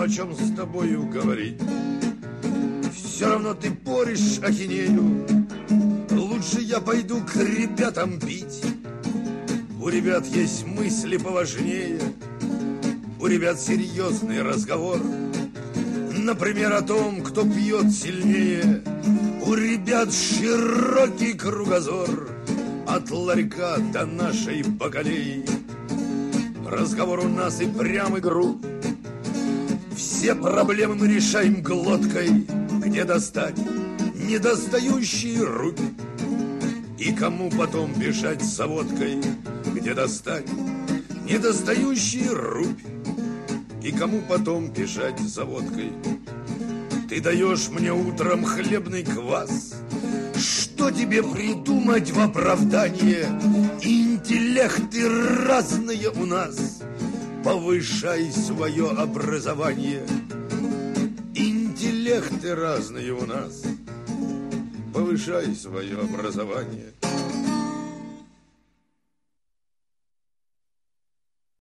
о чем с тобою говорить. Все равно ты поришь ахинею. Лучше я пойду к ребятам пить. У ребят есть мысли поважнее. У ребят серьезный разговор. Например, о том, кто пьет сильнее. У ребят широкий кругозор. От ларька до нашей бакалеи. Разговор у нас и прям и груб. Все проблемы мы решаем глоткой. Где достать недостающий рубь? И кому потом бежать за водкой? Где достать недостающий рубь? И кому потом бежать за водкой? Ты даешь мне утром хлебный квас. Что тебе придумать в оправдание? Интеллекты разные у нас. Повышай свое образование. Интеллекты разные у нас. Повышай свое образование.